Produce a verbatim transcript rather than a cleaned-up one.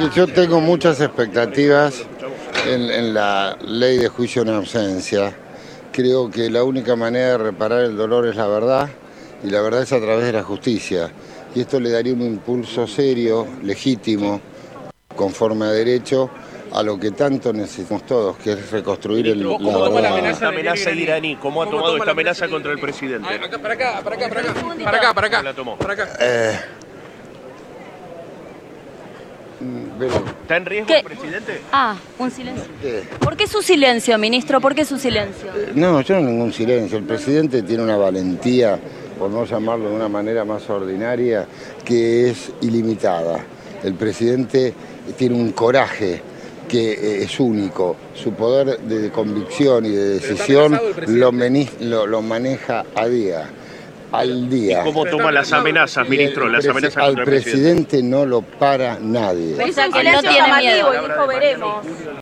que yo tengo muchas expectativas en, en la ley de juicio en ausencia. Creo que la única manera de reparar el dolor es la verdad, y la verdad es a través de la justicia. Y esto le daría un impulso serio, legítimo, conforme a derecho, a lo que tanto necesitamos todos, que es reconstruir el, la ¿Cómo toma la verdad. amenaza, amenaza iraní? ¿Cómo ha tomado esta amenaza contra el presidente? Ah, acá, para acá, para acá, para acá, para acá, para acá, la tomó? para acá. Eh, pero, ¿Está en riesgo ¿Qué? el presidente? Ah, un silencio. ¿qué? ¿Por qué su silencio, ministro? ¿Por qué su silencio? No, yo no ningún silencio. El presidente tiene una valentía, por no llamarlo de una manera más ordinaria, que es ilimitada. El presidente tiene un coraje que es único. Su poder de convicción y de decisión lo, meni- lo, lo maneja a día, al día. ¿Y cómo toma las amenazas, ministro? El Las presi- amenazas al contra el presidente. presidente no lo para nadie. O sea, que no tiene miedo. y dijo veremos.